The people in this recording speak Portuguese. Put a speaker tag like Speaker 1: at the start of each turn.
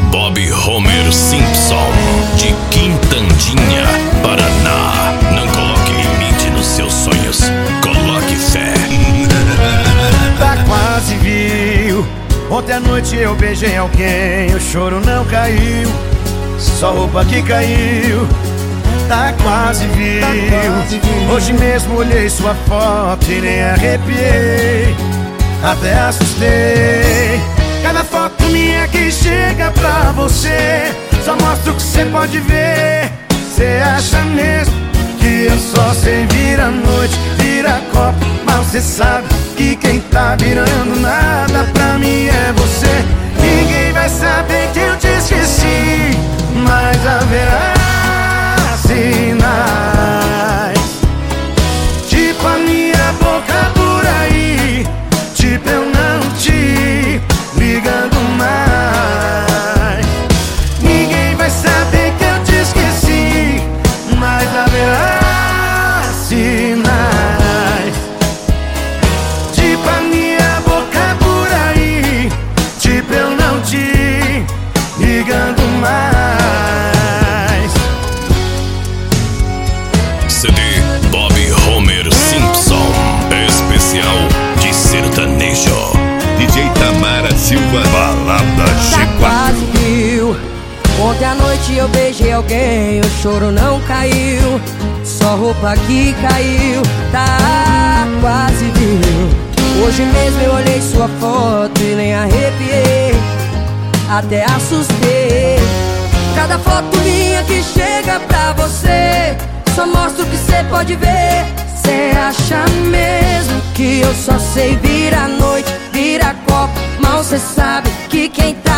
Speaker 1: Bob Homer Simpson, de Quintandinha, Paraná. Não coloque limite nos seus sonhos, coloque fé.
Speaker 2: Tá quase viu. Ontem à noite eu beijei alguém, o choro não caiu, só roupa que caiu. Tá quase viu. Hoje mesmo olhei sua foto e nem arrepiei, até assustei. Cada foto minha que chega pra você só mostra o que cê pode ver. Cê acha mesmo que eu só sei virar noite, virar copo, mas cê sabe que quem tá virando nada pra mim é você. Ninguém vai saber que eu te esqueci, mas haverá sinais, tipo a minha boca por aí, tipo eu não te ligando mais. Ninguém vai saber que eu te esqueci, mas haverá sinais, tipo a minha boca por aí, tipo eu não te ligando mais.
Speaker 1: CD Bob Homer Simpson, especial de sertanejo.
Speaker 3: DJ Tamara Silva, balada
Speaker 4: Tá
Speaker 3: G4.
Speaker 4: quase viu. Ontem à noite eu beijei alguém, o choro não caiu, só roupa que caiu. Tá quase viu. Hoje mesmo eu olhei sua foto e nem arrepiei, até assustei. Cada foto minha que chega pra você só mostra o que cê pode ver. Cê acha mesmo que eu só sei virar noite, virar copo, mal cê sabe que quem tá